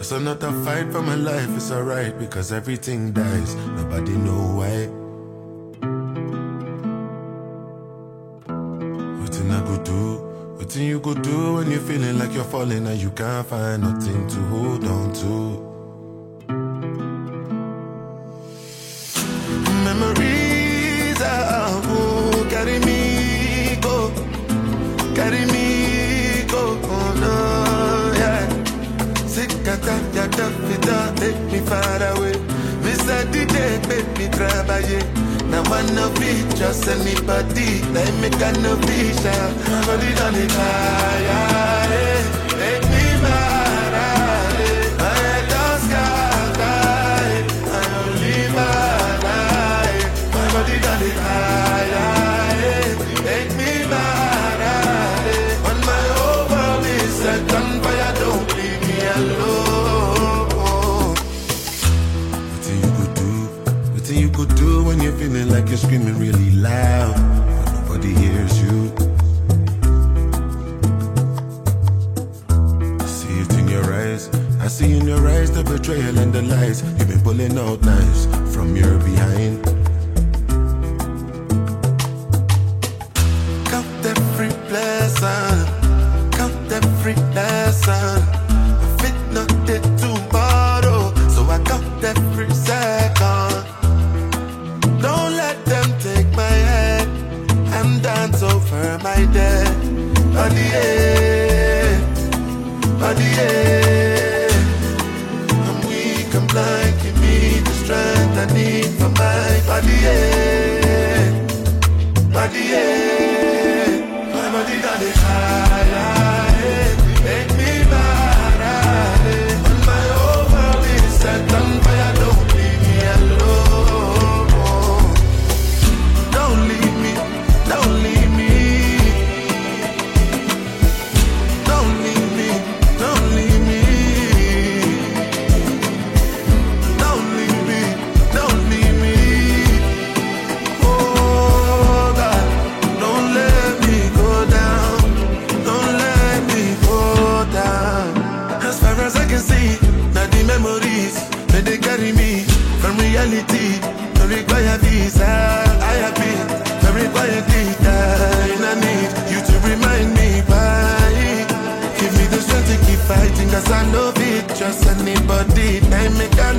So not a fight for my life, it's alright, because everything dies, nobody know why. Nothing I go do, nothing you go do when you're feeling like you're falling and you can't find nothing to hold on to. Memories are who carry me go, oh no, yeah. Sikata yada fita, take me far away. Visa DJ, make me travailler. Now one of it, just anybody, let me can no vision. Nobody done it higher, make me mad, I don't scatter, I don't live my life. Nobody done it higher, make me mad, on my whole world is set on fire, don't leave me alone. Nothing you could do, nothing you could do when you're feeling like you're screaming really loud, but nobody hears you. I see it in your eyes, I see in your eyes the betrayal and the lies. You've been pulling out knives from your behind. Count every blessing, count every lesson. If it not dead tomorrow, so I count every second. Don't let them take my head and dance over my dead. Body, body, I'm weak, I'm blind, give me the strength I need for my body, body, my body got it higher, make me mad, on my whole world is set on fire, don't leave me alone, don't leave me, don't leave me, don't leave me, don't leave me, don't leave me, don't leave me, oh God, don't let me go down, don't let me go down. As far as I can see, now the memories that they carry me from reality, don't require visa. I have been very quietly dying. I need you to remind me why. Give me the strength to keep fighting, cause I know it, just anybody, they make a